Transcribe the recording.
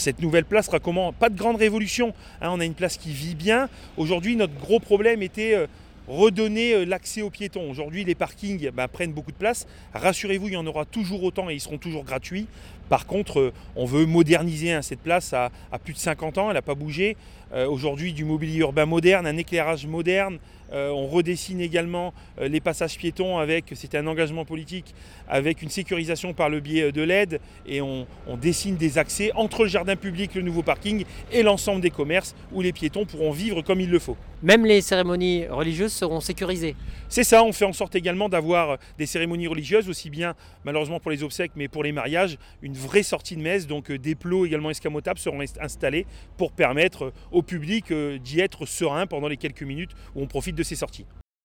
cette nouvelle place sera comment? Pas de grande révolution, hein, on a une place qui vit bien. Aujourd'hui, notre gros problème était redonner l'accès aux piétons. Aujourd'hui, les parkings prennent beaucoup de place. Rassurez-vous, il y en aura toujours autant et ils seront toujours gratuits. Par contre, on veut moderniser cette place à plus de 50 ans, elle n'a pas bougé. Aujourd'hui, du mobilier urbain moderne, un éclairage moderne. On redessine également les passages piétons c'était un engagement politique, avec une sécurisation par le biais de LED. Et on dessine des accès entre le jardin public, le nouveau parking et l'ensemble des commerces où les piétons pourront vivre comme il le faut. Même les cérémonies religieuses seront sécurisées. C'est ça, on fait en sorte également d'avoir des cérémonies religieuses, aussi bien malheureusement pour les obsèques, mais pour les mariages, une vraie sortie de messe, donc des plots également escamotables seront installés pour permettre au public d'y être serein pendant les quelques minutes où on profite de ces sorties.